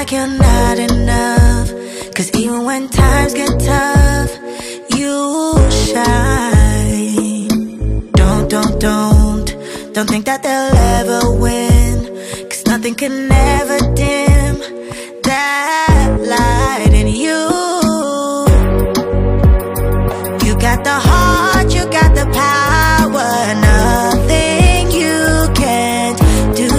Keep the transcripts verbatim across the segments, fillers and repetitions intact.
like you're not enough. Cause even when times get tough, you shine. Don't, don't, don't Don't think that they'll ever win, cause nothing can ever dim that light in you. You got the heart, you got the power, nothing you can't do.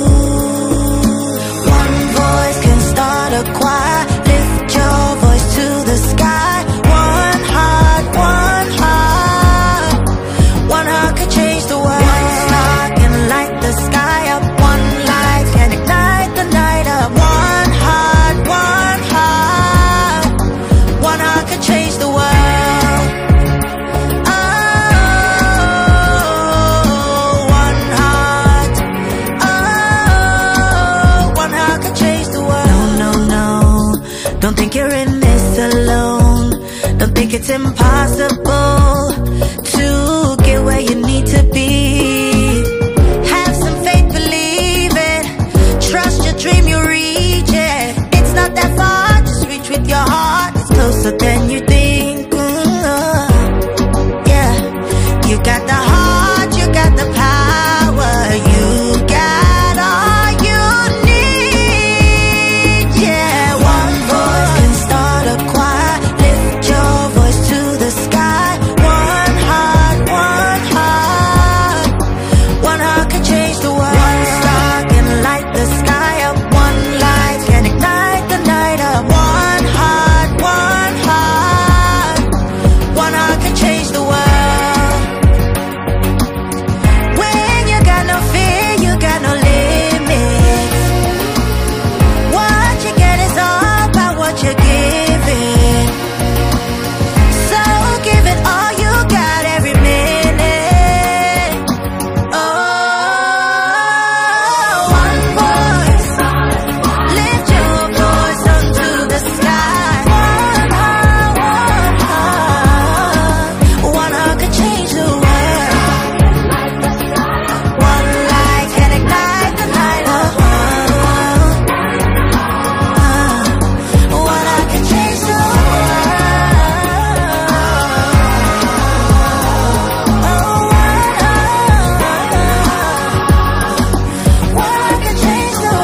One voice can start a choir, lift your voice to the sky. One heart, one heart, one heart could change the world. One star can light the sky up, one light can ignite the night up. One heart, one heart, one heart could change the world. Don't think you're in this alone. Don't think it's impossible to get where you need to be. Have some faith, believe it. Trust your dream, you reach it. It's not that far, just reach with your heart. It's closer than you think. Mm-hmm. Yeah, you got the heart, you got the power, you got all you need. Yeah, one voice can start a choir, lift your voice to the sky. One heart, one heart, one heart can change the world. One star can light the sky up, one light can ignite the night up. One heart, one heart, one heart can change the world. When you got no fear, you got no limits. What you get is all about what you're giving. So give it all you got every minute. Oh, one voice, lift your voice up to the sky. One heart, one heart, one heart could change the world. One light can ignite the night up. One heart can change the world. One heart can change the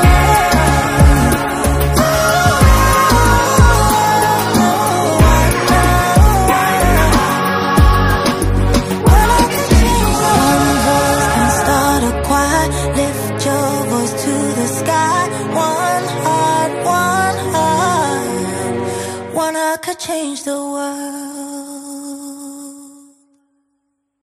One voice can start a choir, lift your voice to the sky. One heart, one heart, one heart could change the world.